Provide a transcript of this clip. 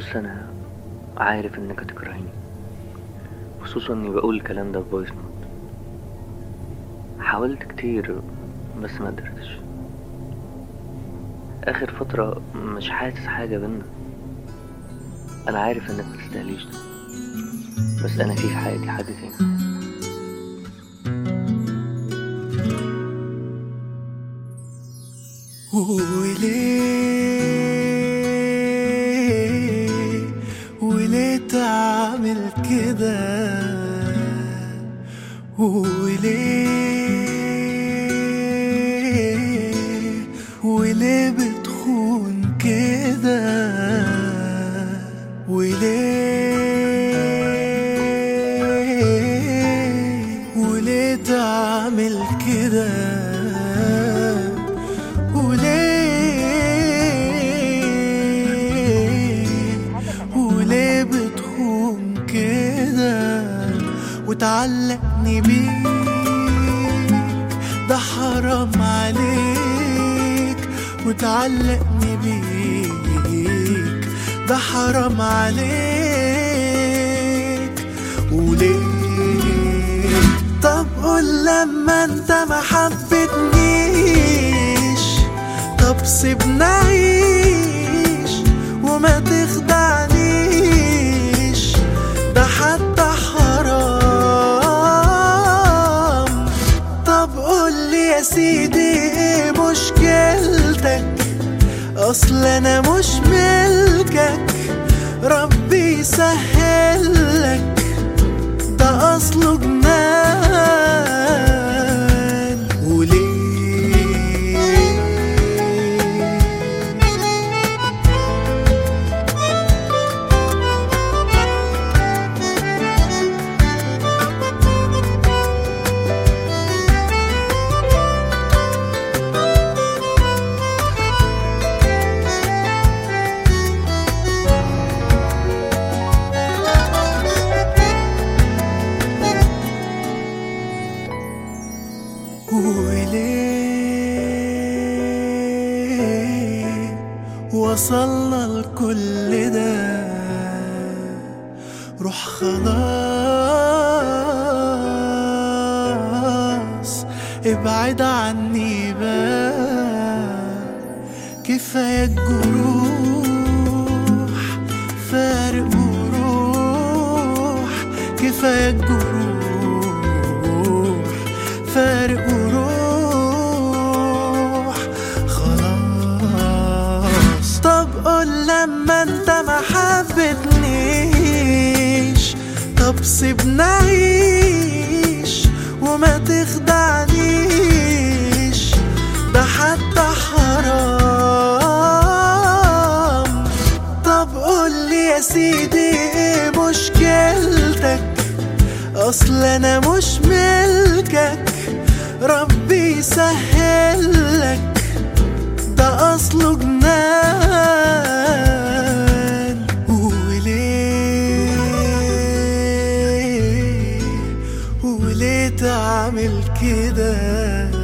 بص، انا عارف انك هتكرهيني، خصوصا اني بقول الكلام ده في فويس نوت. حاولت كتير بس ما قدرتش. اخر فترة مش حاسس حاجة بينا. انا عارف انك ما تستاهليش ده، بس انا في حياتي حد تاني. وليه تعمل كده؟ وليه بتخون كده؟ وليه تعمل كده؟ وليه بتخون كده وتعلقني بيك؟ ده حرام عليك. وتعلقني بيك ده حرام عليك. وليه؟ طب قول لما انت ما حبتنيش، طب سيبنا عيش وما تخدعنيش. ده حتى حرام. طب قولي يا سيدي ايه مشكلتك؟ اصل انا مش ملكك، ربي يسهلك. ده اصله جنان. وليه؟ وصلنا لكل ده؟ روح خلاص ابعد عني بقى. كفاية الجروح فارق وروح. كفاية الجروح فارق وروح. طب قول لما انت ما حبتنيش، طب سيبنا عيش وما تخدعنيش. ده حتى حرام. طب قولي يا سيدي ايه مشكلتك؟ اصل انا مش ملكك، ربي يسهلك. ده اصله جنان. وليه تعمل كده؟